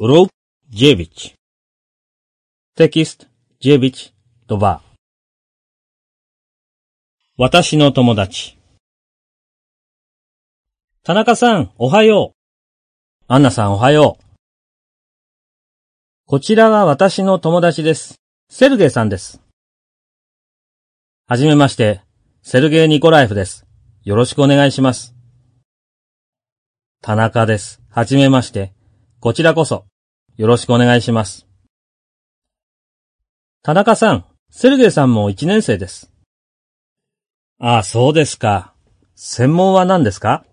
Урок 9. Текст 9.2. 私の友達。田中さん、おはよう。アンナさん、おはよう。こちらは私の友達です。セルゲイさんです。はじめまして、セルゲイ・ニコラエフです。よろしくお願いします。田中です。はじめまして。こちらこそ、よろしくお願いします。田中さん、セルゲイさんも1年生です。ああ、そうですか。専門は何ですか？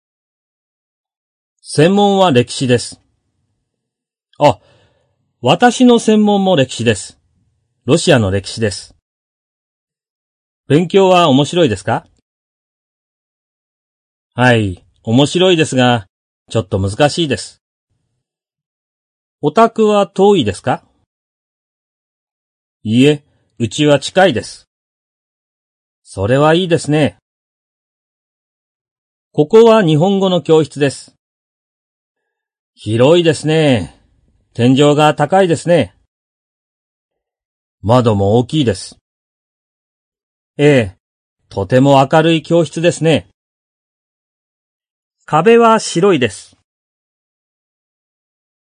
専門は歴史です。あ、私の専門も歴史です。ロシアの歴史です。勉強は面白いですか？はい、面白いですが、ちょっと難しいです。お宅は遠いですか？いいえ、うちは近いです。それはいいですね。ここは日本語の教室です。広いですね。天井が高いですね。窓も大きいです。ええ、とても明るい教室ですね。壁は白いです。